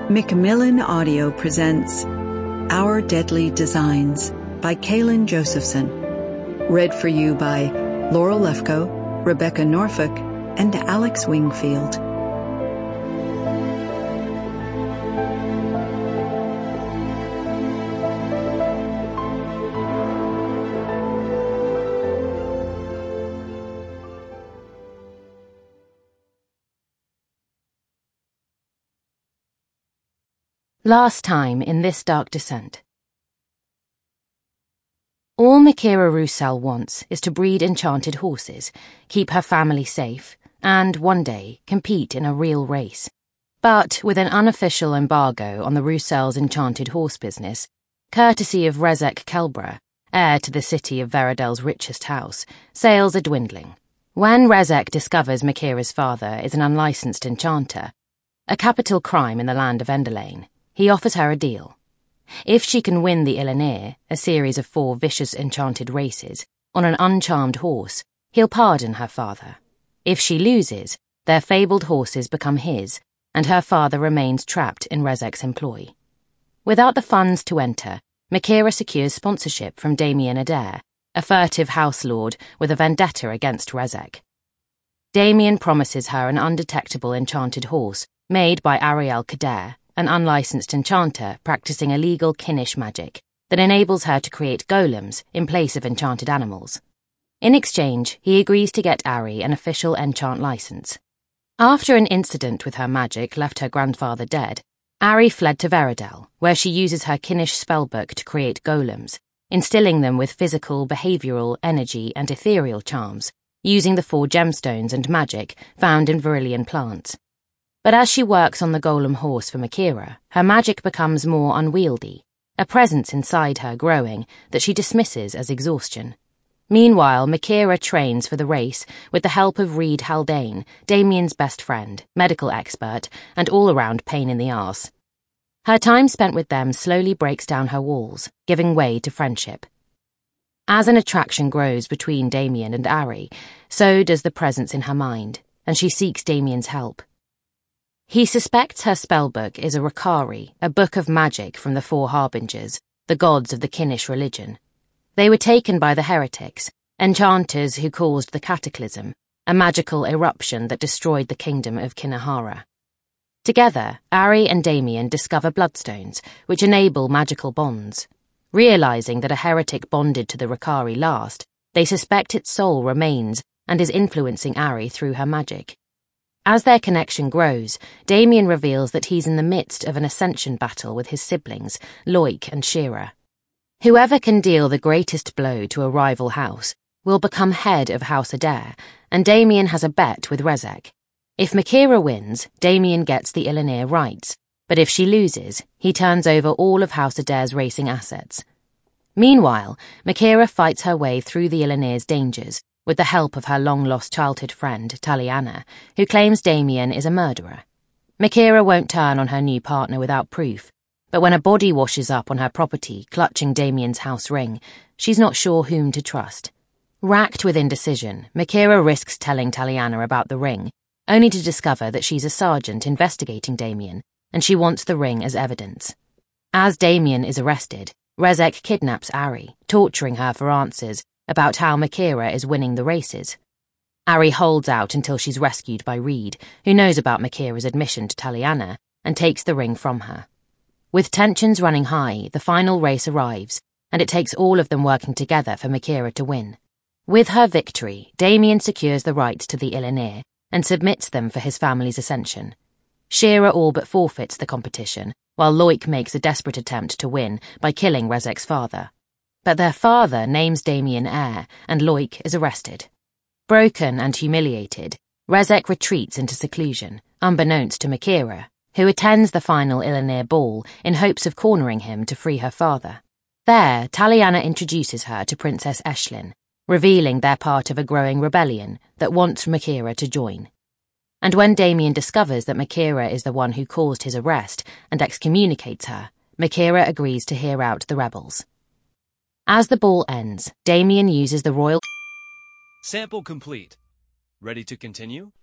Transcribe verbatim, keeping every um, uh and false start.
Macmillan Audio presents Our Deadly Designs by Kaylin Josephson. Read for you by Laurel Lefko, Rebecca Norfolk, and Alex Wingfield. Last time in this dark descent. All Mikira Roussel wants is to breed enchanted horses, keep her family safe, and, one day, compete in a real race. But with an unofficial embargo on the Roussels' enchanted horse business, courtesy of Rezek Kelbra, heir to the city of Veradel's richest house, sales are dwindling. When Rezek discovers Mikira's father is an unlicensed enchanter, a capital crime in the land of Enderlane, he offers her a deal. If she can win the Ilinir, a series of four vicious enchanted races, on an uncharmed horse, he'll pardon her father. If she loses, their fabled horses become his, and her father remains trapped in Rezek's employ. Without the funds to enter, Mikira secures sponsorship from Damien Adair, a furtive house lord with a vendetta against Rezek. Damien promises her an undetectable enchanted horse made by Ariel Kader, an unlicensed enchanter practicing illegal Kinnish magic that enables her to create golems in place of enchanted animals. In exchange, he agrees to get Ari an official enchant license. After an incident with her magic left her grandfather dead, Ari fled to Veradel, where she uses her Kinnish spellbook to create golems, instilling them with physical, behavioral, energy, and ethereal charms, using the four gemstones and magic found in Virillian plants. But as she works on the golem horse for Mikira, her magic becomes more unwieldy, a presence inside her growing that she dismisses as exhaustion. Meanwhile, Mikira trains for the race with the help of Reed Haldane, Damien's best friend, medical expert, and all-around pain in the arse. Her time spent with them slowly breaks down her walls, giving way to friendship. As an attraction grows between Damien and Ari, so does the presence in her mind, and she seeks Damien's help. He suspects her spellbook is a Rakari, a book of magic from the Four Harbingers, the gods of the Kinnish religion. They were taken by the heretics, enchanters who caused the Cataclysm, a magical eruption that destroyed the kingdom of Kinahara. Together, Ari and Damien discover bloodstones, which enable magical bonds. Realizing that a heretic bonded to the Rakari last, they suspect its soul remains and is influencing Ari through her magic. As their connection grows, Damien reveals that he's in the midst of an ascension battle with his siblings, Loic and Shira. Whoever can deal the greatest blow to a rival house will become head of House Adair, and Damien has a bet with Rezek. If Mikira wins, Damien gets the Ilinir rights, but if she loses, he turns over all of House Adair's racing assets. Meanwhile, Mikira fights her way through the Ilinir's dangers, with the help of her long-lost childhood friend, Taliana, who claims Damien is a murderer. Mikira won't turn on her new partner without proof, but when a body washes up on her property clutching Damien's house ring, she's not sure whom to trust. Racked with indecision, Mikira risks telling Taliana about the ring, only to discover that she's a sergeant investigating Damien, and she wants the ring as evidence. As Damien is arrested, Rezek kidnaps Ari, torturing her for answers about how Mikira is winning the races. Ari holds out until she's rescued by Reed, who knows about Mikira's admission to Taliana, and takes the ring from her. With tensions running high, the final race arrives, and it takes all of them working together for Mikira to win. With her victory, Damien secures the rights to the Ilinir, and submits them for his family's ascension. Shira all but forfeits the competition, while Loic makes a desperate attempt to win by killing Rezek's father. But their father names Damien heir, and Loic is arrested. Broken and humiliated, Rezek retreats into seclusion, unbeknownst to Mikira, who attends the final Ilinir ball in hopes of cornering him to free her father. There, Taliana introduces her to Princess Eshlin, revealing they're part of a growing rebellion that wants Mikira to join. And when Damien discovers that Mikira is the one who caused his arrest and excommunicates her, Mikira agrees to hear out the rebels. As the ball ends, Damien uses the royal... Sample complete. Ready to continue?